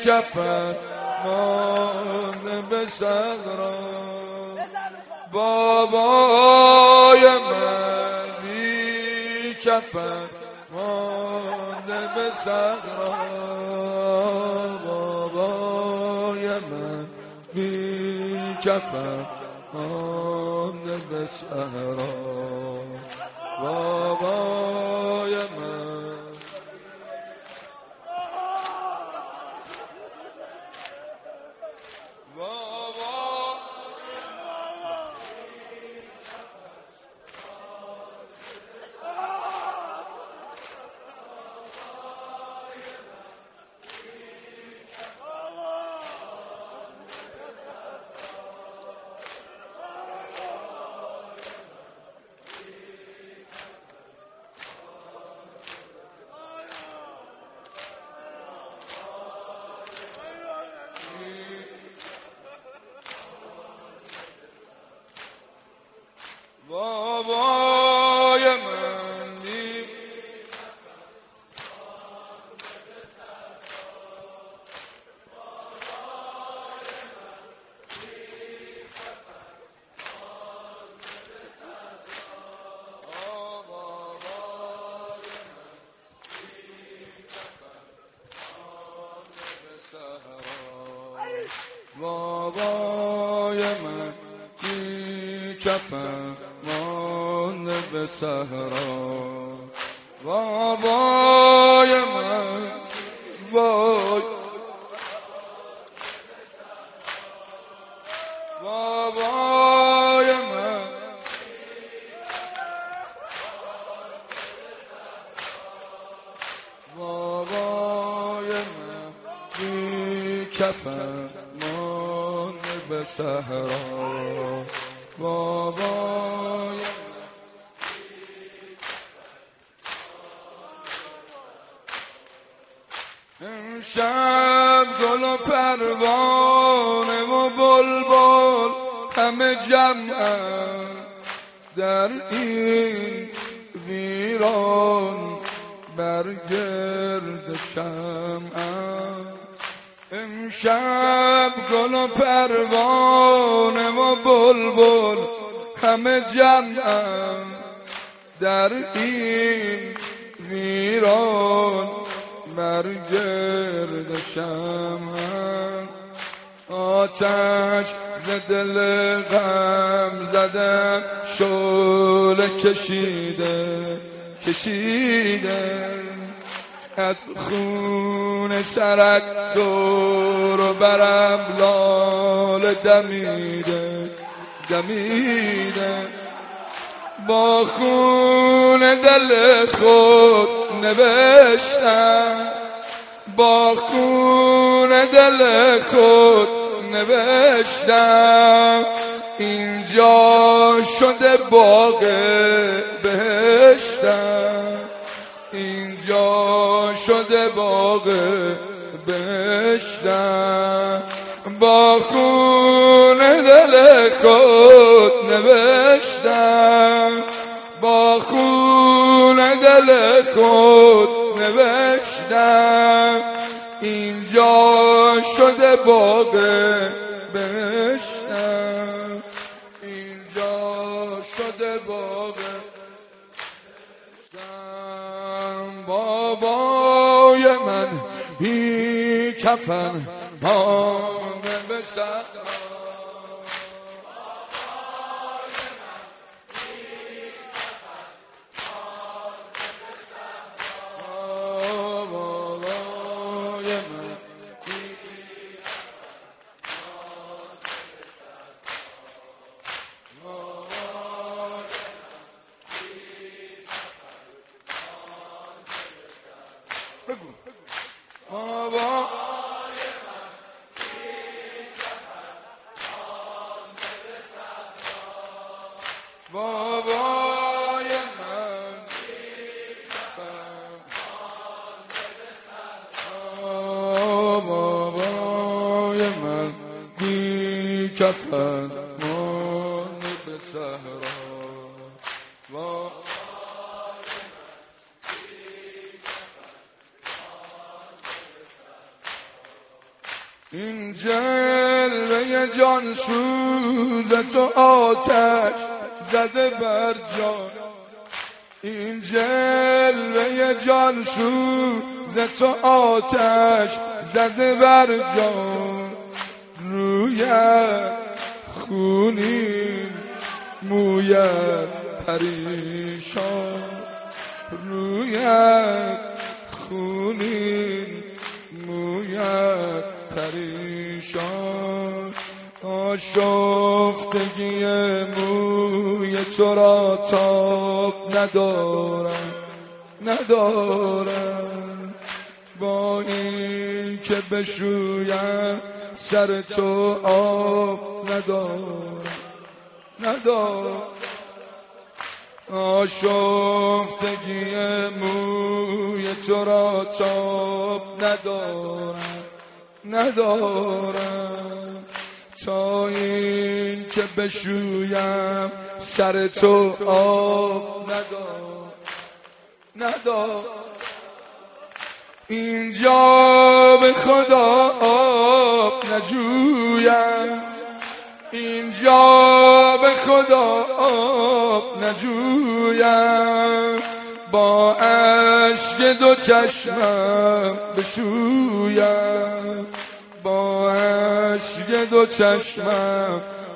کفن مانده به صحرا، بابای من بی کفن مانده به صحرا، بابای من بی کفن مانده به صحرا، بابای من. بابای من بی بابای من بی کفن مانده به صحرا، بابای من وای، بابای من بابای من بی کفن مانده به صحرا، بابای امشب گل و پروانه و بلبل همه جمعن در این ویران بر گرد شمعن، امشب گل و پروانه و بلبل همه جمعن در این ویران بر گرد شمعن، آتش ز دل غم زدن شعله کشیده از خون سرت دور و برم لاله دمیده با خون دل خود نوشتم، با خون دل خود نوشتم اینجا شده باغ بهشتم، اینجا شده باغ بهشتم، با خون دل خود نوشتم، با خون دل خود نوشتم اینجا شده باغ بهشتم، اینجا شده باغ بهشتم، بابای من بی کفن مانده به صحرا، بابای من بابای من بی کفن مانده به صحرا، این جلوه جان سوز تو آتش زده بر جان، این جلوه جان سوز تو آتش زده بر جان، رویت خونین مویت پریشان، رویت خونین مویت پریشان، آشفتگی موی تو را تاب ندارم با این که بشویم سر تو آب ندارم آشفتگی موی تو را تاب ندارم تا این که بشویم سر تو آب ندارم اینجا به خدا آب نجویم، اینجا به خدا آب نجویم، با اشک دو چشمم بشویم، با اشک دو چشمم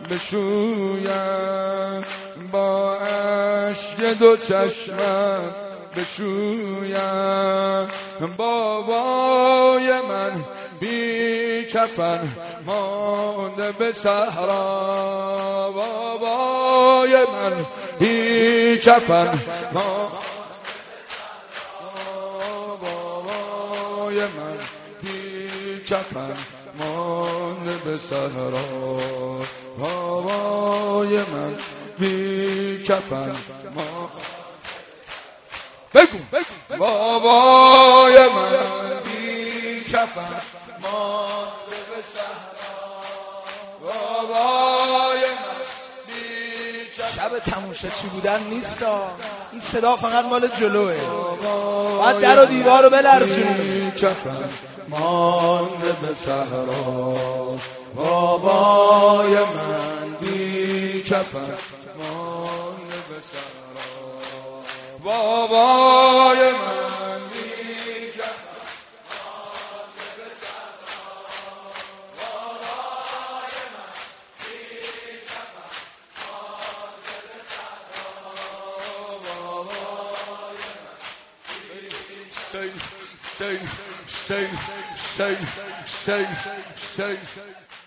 بشویم، با اشک دو چشمم بشویم، بابای من بی کفن مانده به صحرا، بابای من بی کفن بابای من بی کفن مانده به صحرا، بابای من بی کفن بگو بابای من بی کفن مانده به صحرا، بابای من بی کفن. شب تموشه چی بودن نیستا، این صدا فقط مال جلوه، باید در و دیوار رو بلرزونی. کفن مانده به صحرا، بابای من بی کفن مانده به صحرا، بابای من بی کفن مانده به صحرا، بابای من بی کفن مانده به صحرا، بابای من